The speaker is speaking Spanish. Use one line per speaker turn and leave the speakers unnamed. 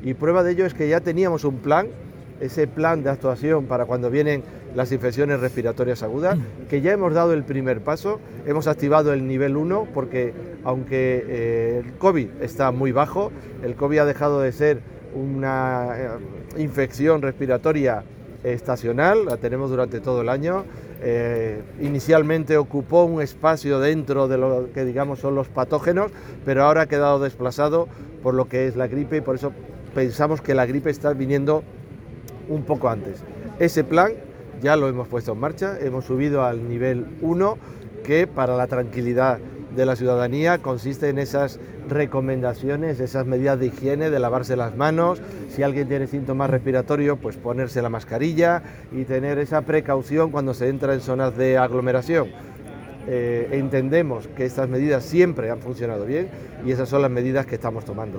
y prueba de ello es que ya teníamos un plan, ese plan de actuación para cuando vienen las infecciones respiratorias agudas, que ya hemos dado el primer paso, hemos activado el nivel 1 porque aunque el COVID está muy bajo, el COVID ha dejado de ser una infección respiratoria estacional, la tenemos durante todo el año. Inicialmente ocupó un espacio dentro de lo que digamos son los patógenos, pero ahora ha quedado desplazado por lo que es la gripe y por eso pensamos que la gripe está viniendo un poco antes. Ese plan ya lo hemos puesto en marcha, hemos subido al nivel 1, que para la tranquilidad de la ciudadanía consiste en esas recomendaciones, esas medidas de higiene, de lavarse las manos, si alguien tiene síntomas respiratorios, pues ponerse la mascarilla y tener esa precaución cuando se entra en zonas de aglomeración. Entendemos que estas medidas siempre han funcionado bien y esas son las medidas que estamos tomando.